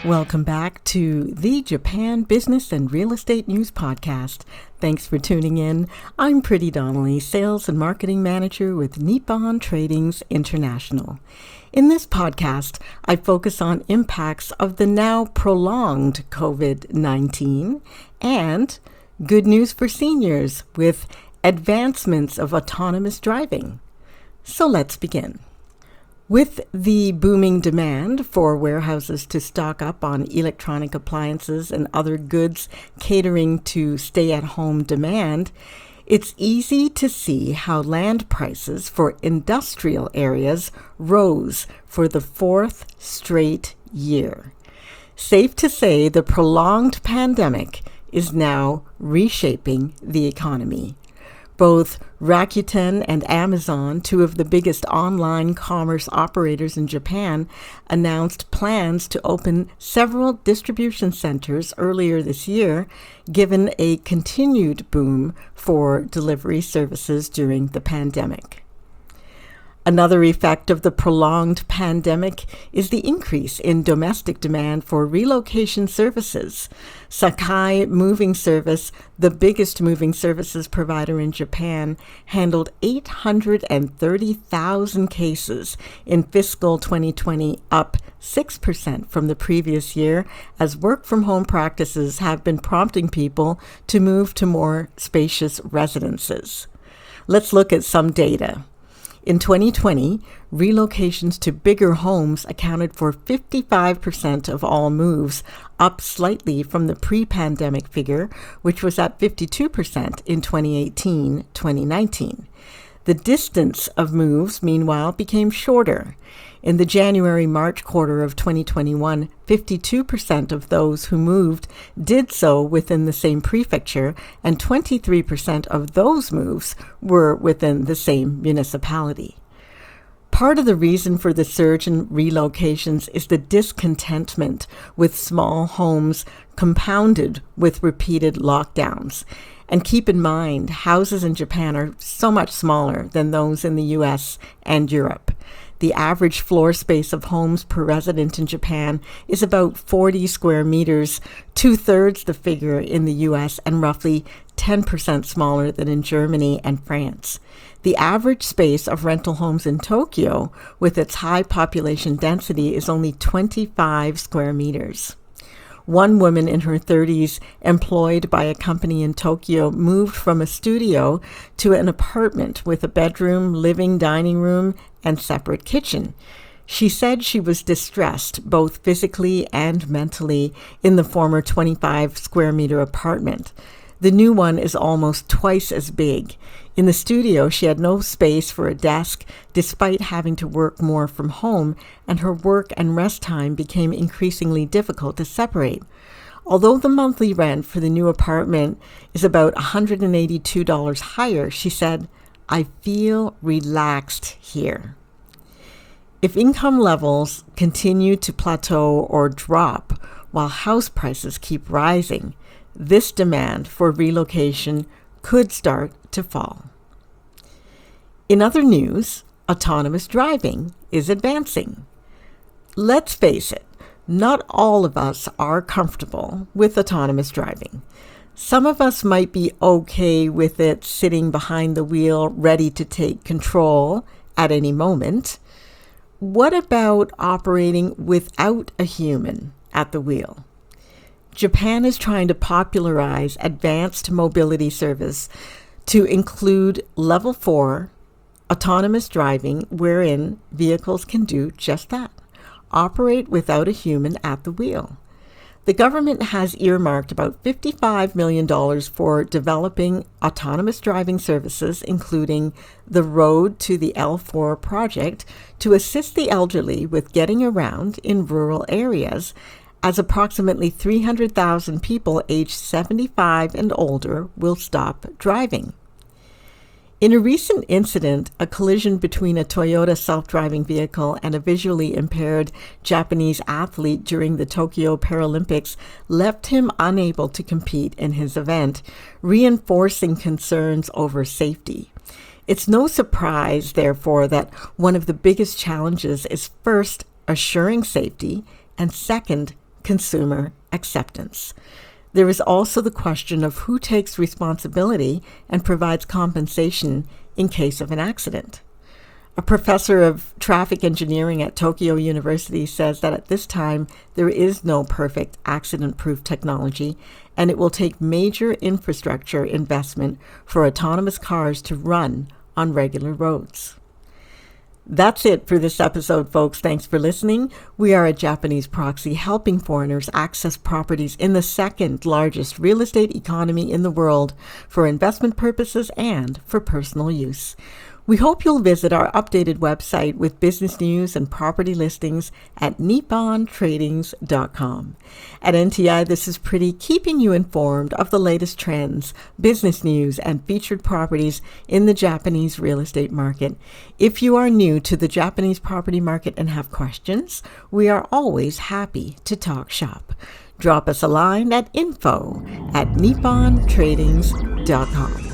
Welcome back to the Japan Business and Real Estate News Podcast. Thanks for tuning in. I'm Pretty Donnelly, Sales and Marketing Manager with Nippon Tradings International. In this podcast, I focus on impacts of the now prolonged COVID-19 and good news for seniors with advancements of autonomous driving. So let's begin. With the booming demand for warehouses to stock up on electronic appliances and other goods catering to stay-at-home demand, it's easy to see how land prices for industrial areas rose for the fourth straight year. Safe to say the prolonged pandemic is now reshaping the economy. Both Rakuten and Amazon, two of the biggest online commerce operators in Japan, announced plans to open several distribution centers earlier this year, given a continued boom for delivery services during the pandemic. Another effect of the prolonged pandemic is the increase in domestic demand for relocation services. Sakai Moving Service, the biggest moving services provider in Japan, handled 830,000 cases in fiscal 2020, up 6% from the previous year, as work-from-home practices have been prompting people to move to more spacious residences. Let's look at some data. In 2020, relocations to bigger homes accounted for 55% of all moves, up slightly from the pre-pandemic figure, which was at 52% in 2018-2019. The distance of moves, meanwhile, became shorter. In the January-March quarter of 2021, 52% of those who moved did so within the same prefecture, and 23% of those moves were within the same municipality. Part of the reason for the surge in relocations is the discontentment with small homes compounded with repeated lockdowns. And keep in mind, houses in Japan are so much smaller than those in the US and Europe. The average floor space of homes per resident in Japan is about 40 square meters, two-thirds the figure in the US and roughly 10% smaller than in Germany and France. The average space of rental homes in Tokyo, with its high population density, is only 25 square meters. One woman in her 30s, employed by a company in Tokyo, moved from a studio to an apartment with a bedroom, living, dining room, and separate kitchen. She said she was distressed, both physically and mentally, in the former 25 square meter apartment. The new one is almost twice as big. In the studio, she had no space for a desk, despite having to work more from home, and her work and rest time became increasingly difficult to separate. Although the monthly rent for the new apartment is about $182 higher, she said, "I feel relaxed here." If income levels continue to plateau or drop while house prices keep rising, this demand for relocation could start to fall. In other news, autonomous driving is advancing. Let's face it, not all of us are comfortable with autonomous driving. Some of us might be okay with it sitting behind the wheel, ready to take control at any moment. What about operating without a human at the wheel? Japan is trying to popularize advanced mobility service to include level 4 autonomous driving, wherein vehicles can do just that, operate without a human at the wheel. The government has earmarked about $55 million for developing autonomous driving services, including the Road to the L4 project, to assist the elderly with getting around in rural areas, as approximately 300,000 people aged 75 and older will stop driving. In a recent incident, a collision between a Toyota self-driving vehicle and a visually impaired Japanese athlete during the Tokyo Paralympics left him unable to compete in his event, reinforcing concerns over safety. It's no surprise, therefore, that one of the biggest challenges is first, assuring safety, and second, consumer acceptance. There is also the question of who takes responsibility and provides compensation in case of an accident. A professor of traffic engineering at Tokyo University says that at this time, there is no perfect accident-proof technology, and it will take major infrastructure investment for autonomous cars to run on regular roads. That's it for this episode, folks. Thanks for listening. We are a Japanese proxy helping foreigners access properties in the second largest real estate economy in the world for investment purposes and for personal use. We hope you'll visit our updated website with business news and property listings at nippontradings.com. At NTI, this is Pretty, keeping you informed of the latest trends, business news, and featured properties in the Japanese real estate market. If you are new to the Japanese property market and have questions, we are always happy to talk shop. Drop us a line at info@nippontradings.com.